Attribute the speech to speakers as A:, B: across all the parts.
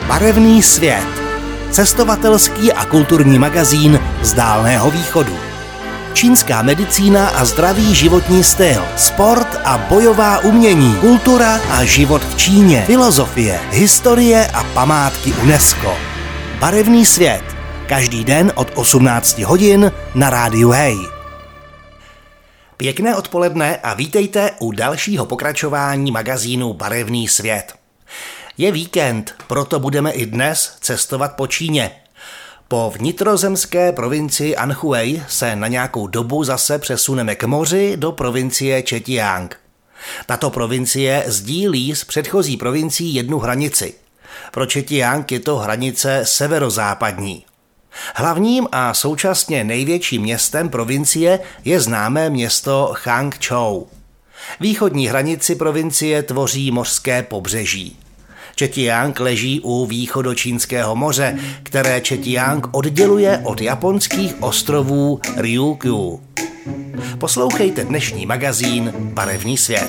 A: Barevný svět. Cestovatelský a kulturní magazín z Dálného východu. Čínská medicína a zdravý životní styl, sport a bojová umění, kultura a život v Číně, filozofie, historie a památky UNESCO. Barevný svět. Každý den od 18 hodin na rádiu Hej. Pěkné odpoledne a vítejte u dalšího pokračování magazínu Barevný svět. Je víkend, proto budeme i dnes cestovat po Číně. Po vnitrozemské provincii Anhui se na nějakou dobu zase přesuneme k moři do provincie Zhejiang. Tato provincie sdílí s předchozí provincií jednu hranici. Pro Zhejiang je to hranice severozápadní. Hlavním a současně největším městem provincie je známé město Hangzhou. Východní hranici provincie tvoří mořské pobřeží. Zhejiang leží u východočínského moře, které Zhejiang odděluje od japonských ostrovů Ryukyu. Poslouchejte dnešní magazín Barevný svět.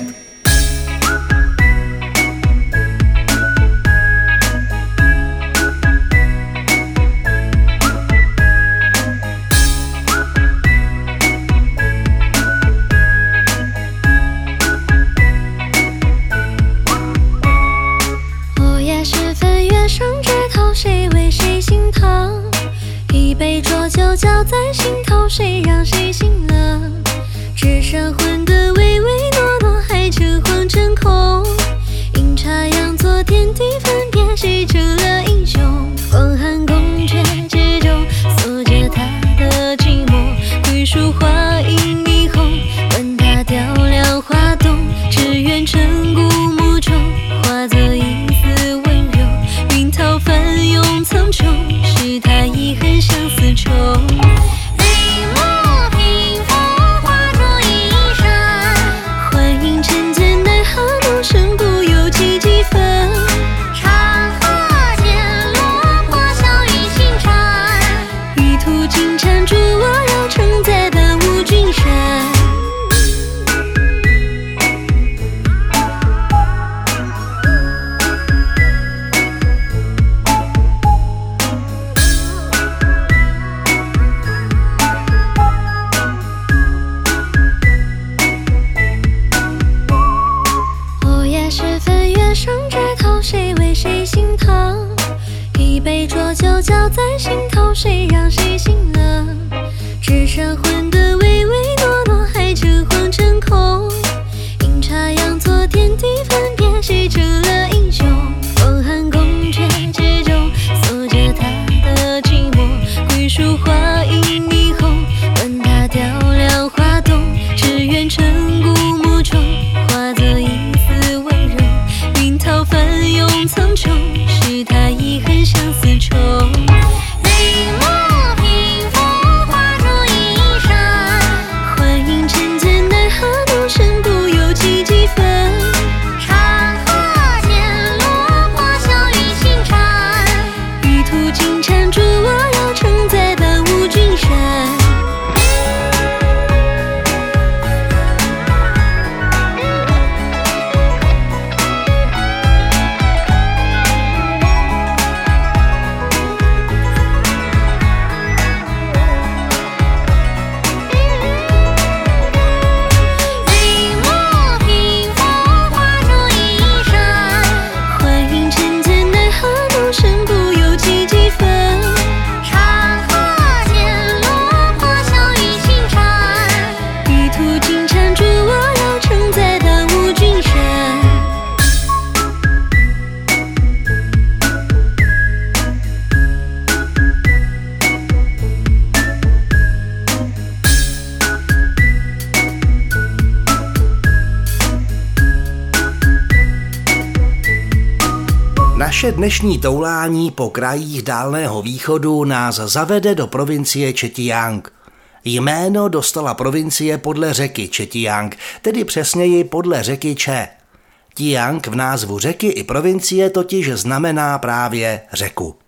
A: Naše dnešní toulání po krajích Dálného východu nás zavede do provincie Zhejiang. Jméno dostala provincie podle řeky Zhejiang, tedy přesněji podle řeky Che. Jiang v názvu řeky i provincie totiž znamená právě řeku.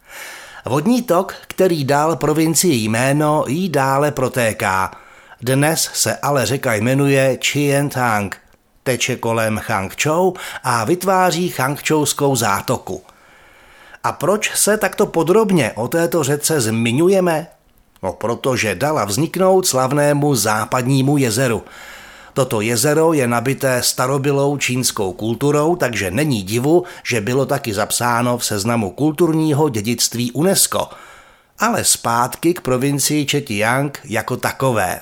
A: Vodní tok, který dal provincii jméno, jí dále protéká. Dnes se ale řeka jmenuje Qiantang. Teče kolem Hangzhou a vytváří Hangzhouskou zátoku. A proč se takto podrobně o této řece zmiňujeme? No, protože dala vzniknout slavnému Západnímu jezeru. Toto jezero je nabité starobylou čínskou kulturou, takže není divu, že bylo taky zapsáno v seznamu kulturního dědictví UNESCO. Ale zpátky k provincii Zhejiang jako takové.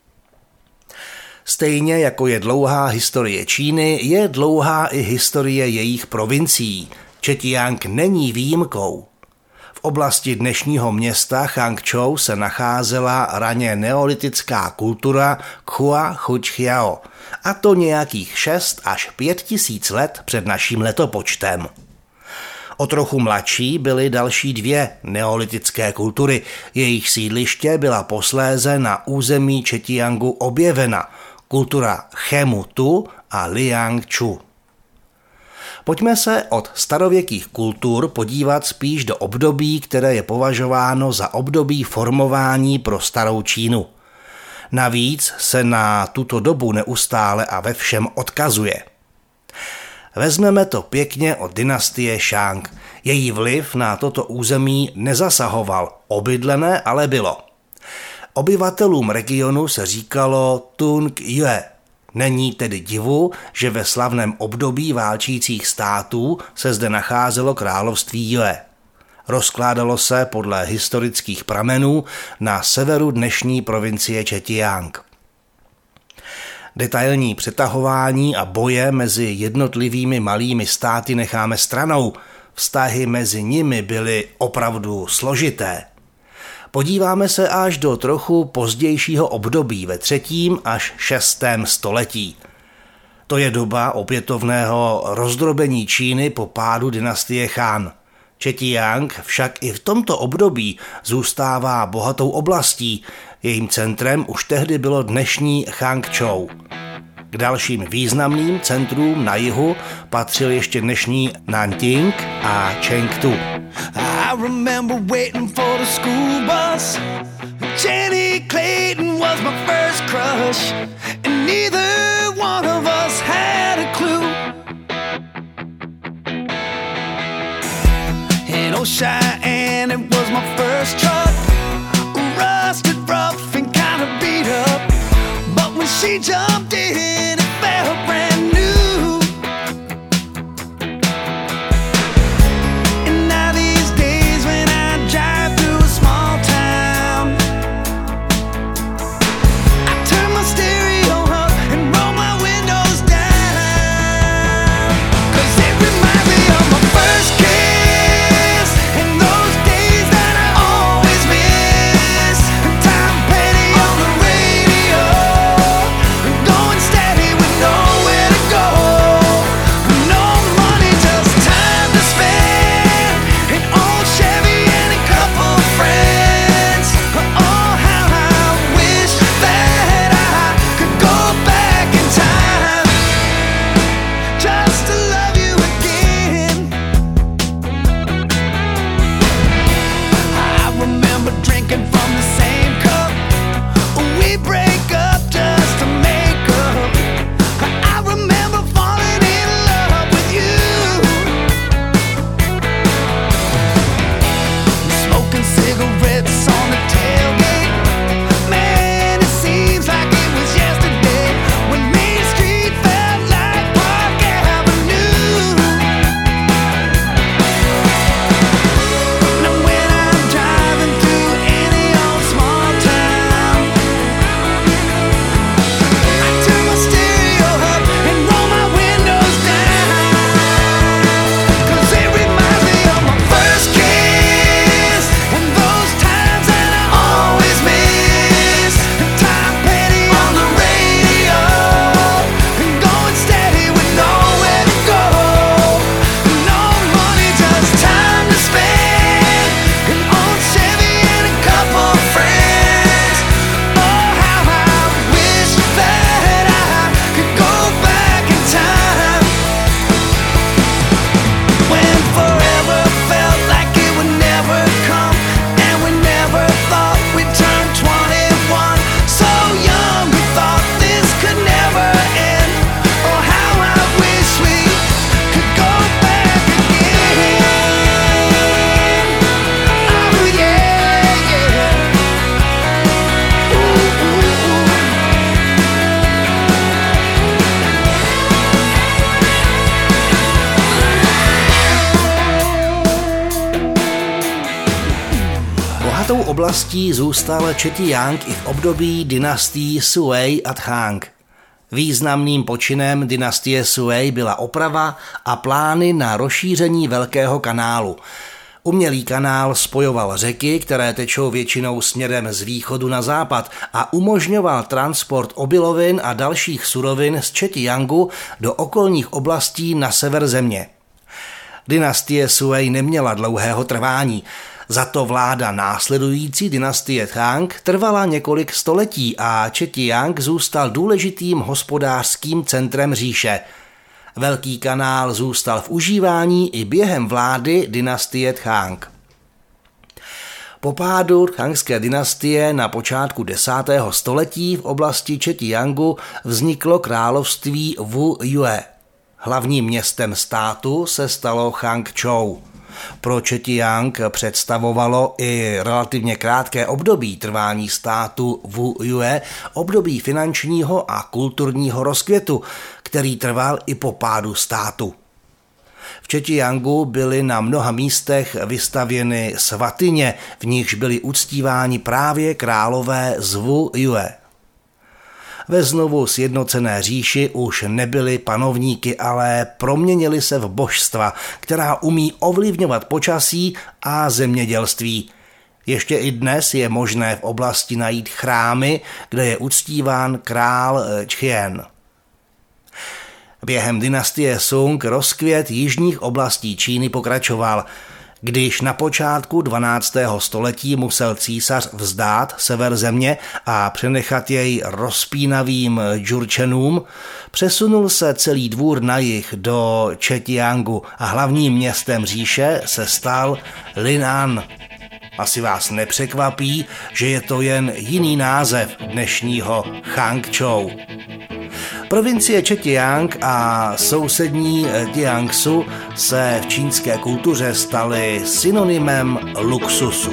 A: Stejně jako je dlouhá historie Číny, je dlouhá i historie jejich provincií. Zhejiang není výjimkou. V oblasti dnešního města Hangzhou se nacházela raně neolitická kultura Khua Chuchiao, a to nějakých 6 až 5 tisíc let před naším letopočtem. O trochu mladší byly další 2 neolitické kultury, jejich sídliště byla posléze na území Zhejiangu objevena, kultura Chemutu a Liangchu. Pojďme se od starověkých kultur podívat spíš do období, které je považováno za období formování pro starou Čínu. Navíc se na tuto dobu neustále a ve všem odkazuje. Vezmeme to pěkně od dynastie Shang. Její vliv na toto území nezasahoval, obydlené ale bylo. Obyvatelům regionu se říkalo Tung Yue. Není tedy divu, že ve slavném období válčících států se zde nacházelo království Yue. Rozkládalo se podle historických pramenů na severu dnešní provincie Zhejiang. Detailní přetahování a boje mezi jednotlivými malými státy necháme stranou. Vztahy mezi nimi byly opravdu složité. Podíváme se až do trochu pozdějšího období ve 3. až 6. století. To je doba opětovného rozdrobení Číny po pádu dynastie Han. Zhejiang však i v tomto období zůstává bohatou oblastí, jejím centrem už tehdy bylo dnešní Hangzhou. K dalším významným centrům na jihu patřil ještě dnešní Nanjing a Chengdu.
B: I remember waiting for the school bus. Jenny Clayton was my first crush, and neither one of us had a clue. In Old Cheyenne, it was my first truck, rusted, rough, and kind of beat up. But when she jumped in, it felt brand new. Nowhere
A: oblastí zůstal Chetiang i v období dynastii Sui a Tang. Významným počinem dynastie Sui byla oprava a plány na rozšíření Velkého kanálu. Umělý kanál spojoval řeky, které tečou většinou směrem z východu na západ a umožňoval transport obilovin a dalších surovin z Chetiangu do okolních oblastí na sever země. Dynastie Sui neměla dlouhého trvání, za to vláda následující dynastie Tang trvala několik století a Chetiang zůstal důležitým hospodářským centrem říše. Velký kanál zůstal v užívání i během vlády dynastie Tang. Po pádu Thangské dynastie na počátku 10. století v oblasti Chetiangu vzniklo království Wu Yue. Hlavním městem státu se stalo Hangzhou. Pro Chetiang představovalo i relativně krátké období trvání státu Wu Yue období finančního a kulturního rozkvětu, který trval i po pádu státu. V Chetiangu byly na mnoha místech vystavěny svatyně, v nichž byli uctíváni právě králové z Wu Yue. Ve znovu sjednocené říši už nebyli panovníky, ale proměnili se v božstva, která umí ovlivňovat počasí a zemědělství. Ještě i dnes je možné v oblasti najít chrámy, kde je uctíván král Qian. Během dynastie Sung rozkvět jižních oblastí Číny pokračoval. Když na počátku 12. století musel císař vzdát sever země a přenechat jej rozpínavým Džurčenům, přesunul se celý dvůr na jih do Chetiangu a hlavním městem říše se stal Linan. Asi vás nepřekvapí, že je to jen jiný název dnešního Hangzhou. Provincie Chetiang a sousední Jiangsu se v čínské kultuře staly synonymem luxusu.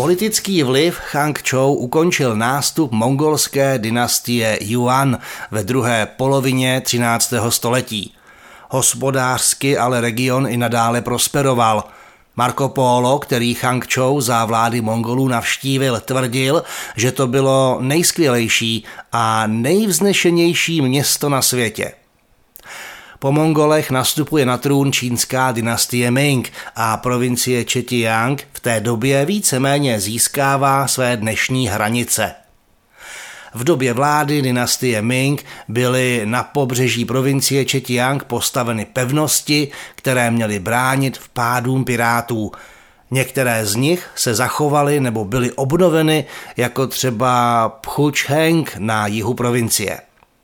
A: Politický vliv Changčou ukončil nástup mongolské dynastie Yuan ve druhé polovině 13. století. Hospodářsky ale region i nadále prosperoval. Marco Polo, který Changčou za vlády Mongolů navštívil, tvrdil, že to bylo nejskvělejší a nejvznešenější město na světě. Po Mongolech nastupuje na trůn čínská dynastie Ming a provincie Zhejiang v té době víceméně získává své dnešní hranice. V době vlády dynastie Ming byly na pobřeží provincie Zhejiang postaveny pevnosti, které měly bránit vpádům pirátů. Některé z nich se zachovaly nebo byly obnoveny, jako třeba Pchucheng na jihu provincie.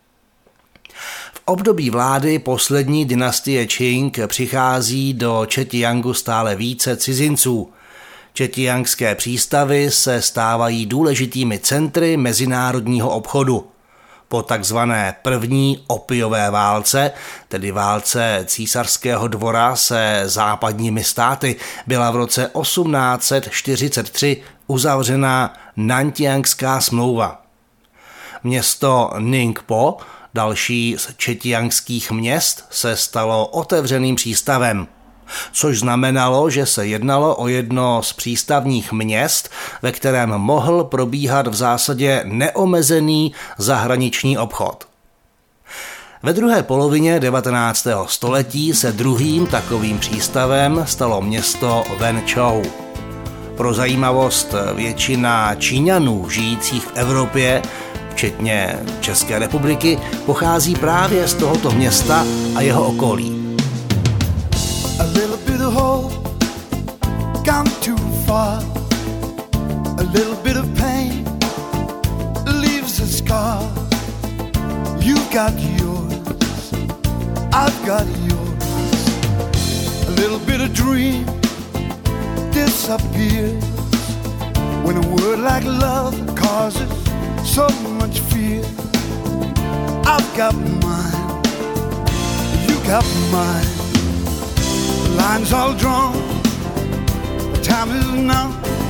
A: V období vlády poslední dynastie Qing přichází do Zhejiangu stále více cizinců. Zhejiangské přístavy se stávají důležitými centry mezinárodního obchodu. Po takzvané první opiové válce, tedy válce císařského dvora se západními státy, byla v roce 1843 uzavřena Nantiangská smlouva. Město Ningpo, další z zhejiangských měst, se stalo otevřeným přístavem, což znamenalo, že se jednalo o jedno z přístavních měst, ve kterém mohl probíhat v zásadě neomezený zahraniční obchod. Ve druhé polovině 19. století se druhým takovým přístavem stalo město Wenzhou. Pro zajímavost, většina Číňanů žijících v Evropě, včetně České republiky, pochází právě z tohoto města a jeho okolí.
B: A little bit of hope, gone too far. A little bit of pain leaves a scar. You've got yours, I've got yours. A little bit of dream disappears when a word like love causes so much fear. I've got mine, you got mine. Lines all drawn, the time is now.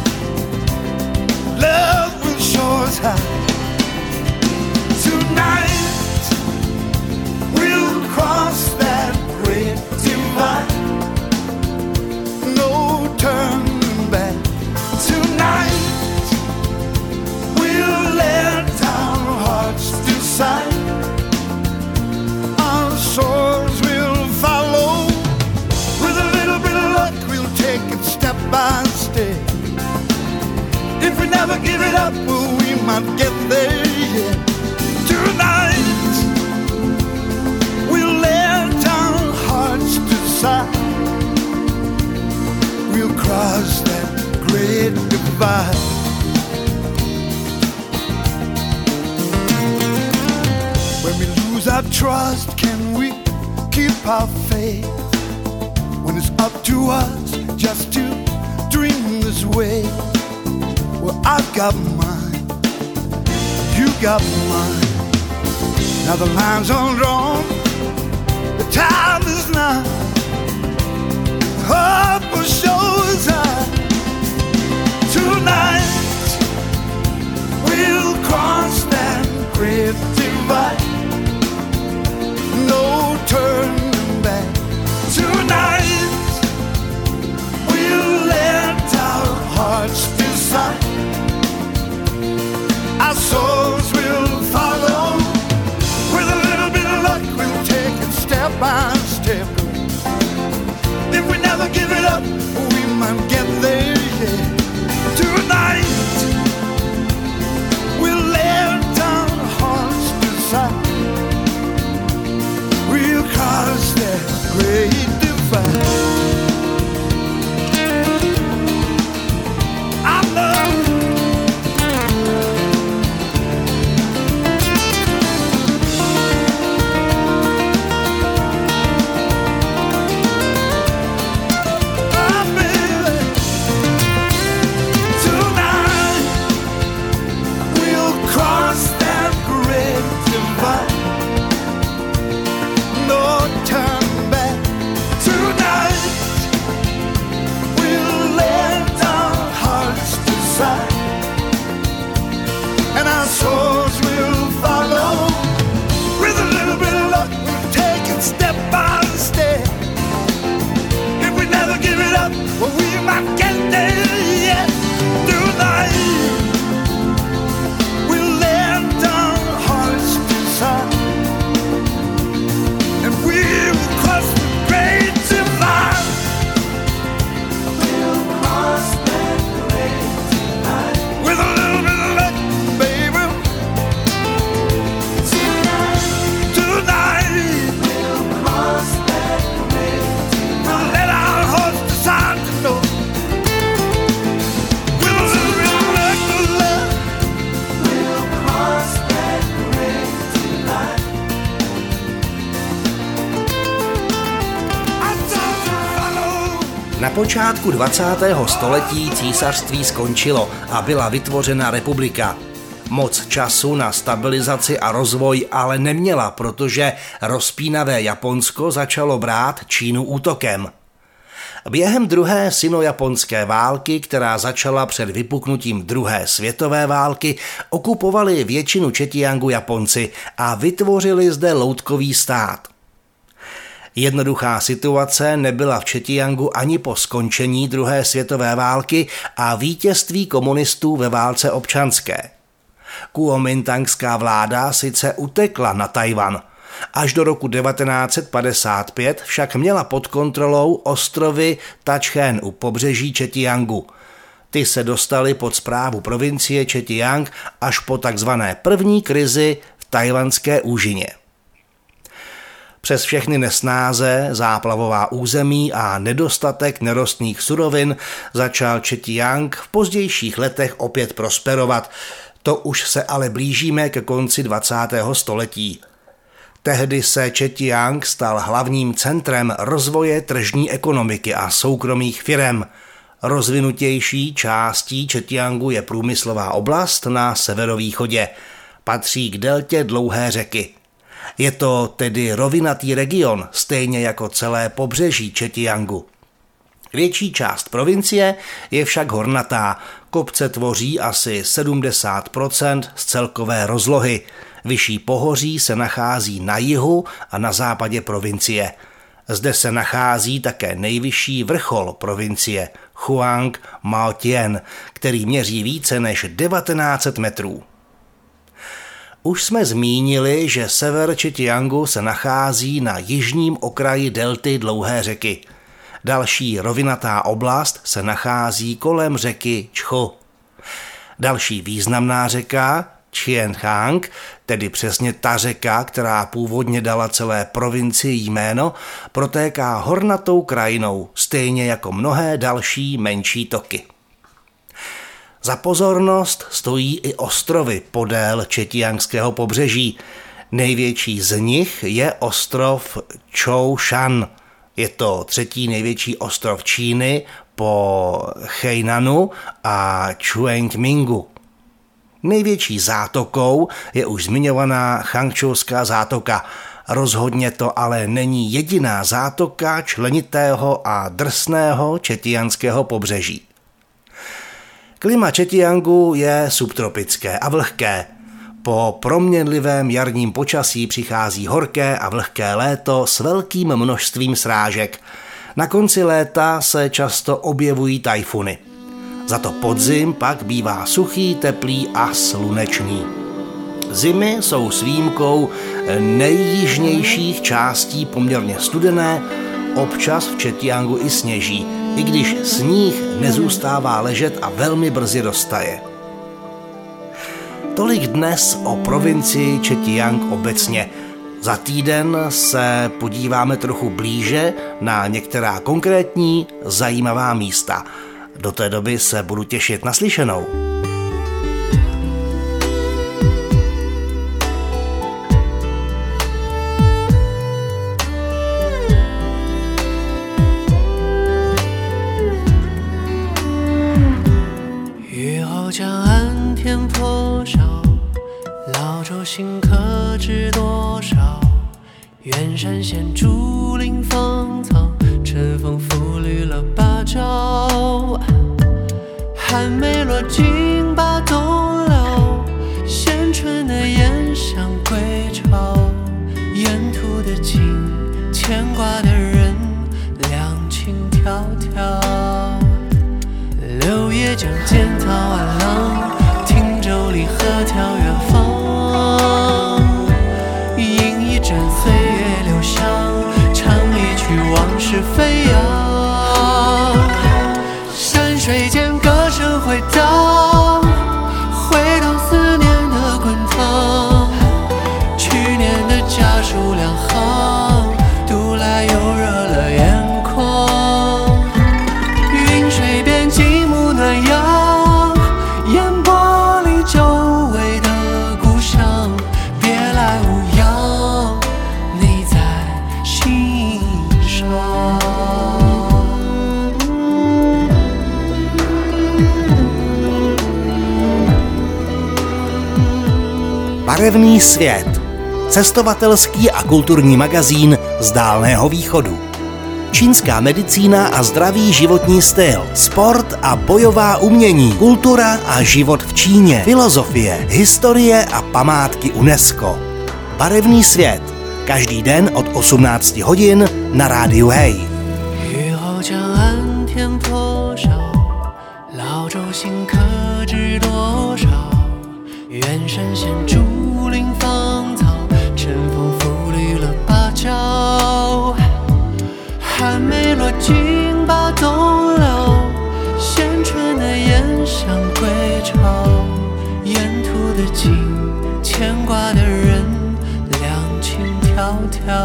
B: Love will show us how. Tonight we'll cross that great divide. No turning back. Tonight we'll let our hearts decide. Our souls will follow. Take it step by step. If we never give it up, well, we might get there, yeah. Tonight we'll let our hearts decide. We'll cross that great divide. When we lose our trust, can we keep our faith? When it's up to us just to dream this way. Well, I've got mine, you got mine. Now the line's all drawn, the time is now. Hope will show us how. Tonight we'll cross that great divide. No turning back. Tonight we'll let our hearts decide. Our souls will follow. With a little bit of luck, we'll take it step by step. If we never give it up, we might get there, yeah. Tonight we'll let our hearts decide. We'll cross that great divide. I've
A: počátku 20. století císařství skončilo a byla vytvořena republika. Moc času na stabilizaci a rozvoj ale neměla, protože rozpínavé Japonsko začalo brát Čínu útokem. Během druhé sino-japonské války, která začala před vypuknutím druhé světové války, okupovali většinu Četiangu Japonci a vytvořili zde loutkový stát. Jednoduchá situace nebyla v Četiangu ani po skončení druhé světové války a vítězství komunistů ve válce občanské. Kuomintangská vláda sice utekla na Tchaj-wan, až do roku 1955 však měla pod kontrolou ostrovy Tachchen u pobřeží Četiangu. Ty se dostaly pod správu provincie Četiang až po takzvané první krizi v Tchaj-wanské úžině. Přes všechny nesnáze, záplavová území a nedostatek nerostných surovin začal Četiang v pozdějších letech opět prosperovat. To už se ale blížíme ke konci 20. století. Tehdy se Četiang stal hlavním centrem rozvoje tržní ekonomiky a soukromých firem. Rozvinutější částí Četiangu je průmyslová oblast na severovýchodě. Patří k deltě dlouhé řeky. Je to tedy rovinatý region, stejně jako celé pobřeží Četiangu. Větší část provincie je však hornatá. Kopce tvoří asi 70% z celkové rozlohy. Vyšší pohoří se nachází na jihu a na západě provincie. Zde se nachází také nejvyšší vrchol provincie, Huang Maotien, který měří více než 1900 metrů. Už jsme zmínili, že sever Četiangu se nachází na jižním okraji delty dlouhé řeky. Další rovinatá oblast se nachází kolem řeky Čchu. Další významná řeka, Qianhang, tedy přesně ta řeka, která původně dala celé provincii jméno, protéká hornatou krajinou, stejně jako mnohé další menší toky. Za pozornost stojí i ostrovy podél četiangského pobřeží. Největší z nich je ostrov Chou Shan. Je to třetí největší ostrov Číny po Hainanu a Chuangmingu. Největší zátokou je už zmiňovaná Changčouská zátoka. Rozhodně to ale není jediná zátoka členitého a drsného četianského pobřeží. Klima Četiangu je subtropické a vlhké. Po proměnlivém jarním počasí přichází horké a vlhké léto s velkým množstvím srážek. Na konci léta se často objevují tajfuny. Za to podzim pak bývá suchý, teplý a slunečný. Zimy jsou s výjimkou nejjižnějších částí poměrně studené, občas v Četiangu i sněží, i když sníh nezůstává ležet a velmi brzy roztaje. Tolik dnes o provincii Četiang obecně. Za týden se podíváme trochu blíže na některá konkrétní zajímavá místa. Do té doby se budu těšit na slyšenou.
B: 寒梅落尽把冬留，衔春的燕想归巢。沿途的景，牵挂的人，两情迢迢。柳叶江间涛岸浪，汀州里鹤眺远方。饮一盏岁月留香，唱一曲往事飞扬。山水间歌声回荡，回荡思念的滚烫。去年的家书两行，读来又热了眼眶。云水边极目暖阳，烟波里久违的故乡。别来无恙，你在心上。
A: Barevný svět. Cestovatelský a kulturní magazín z Dálného východu. Čínská medicína a zdravý životní styl, sport a bojová umění, kultura a život v Číně, filozofie, historie a památky UNESCO. Barevný svět. Každý den od 18 hodin na rádiu Hey.
B: 还没落尽把东流，现春的燕翔归巢，沿途的景，牵挂的人，两情迢迢。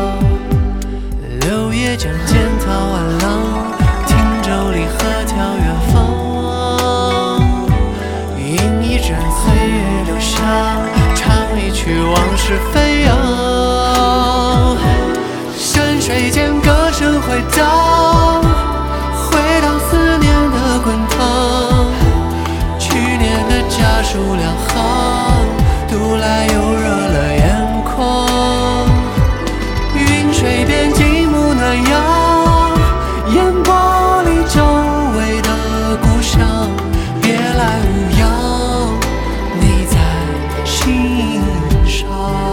B: 柳叶江间桃万郎，汀州里鹤眺远方。吟一盏岁月留香，唱一曲往事飞扬。山水间歌声回荡，回荡思念的滚烫。去年的家书两行，读来又热了眼眶。云水边静木暖阳，烟波里久违的故乡。别来无恙，你在心上。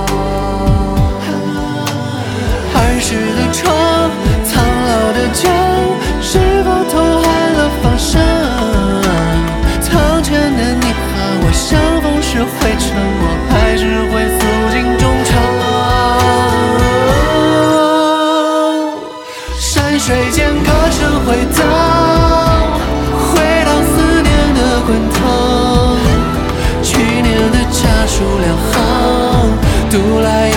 B: 儿时的窗，苍老的酒，是否偷换了芳香？苍泉的你和我相逢时会沉默，还是会诉尽衷肠？山水间歌声回荡，回荡思念的滚烫。去年的家书两行，读来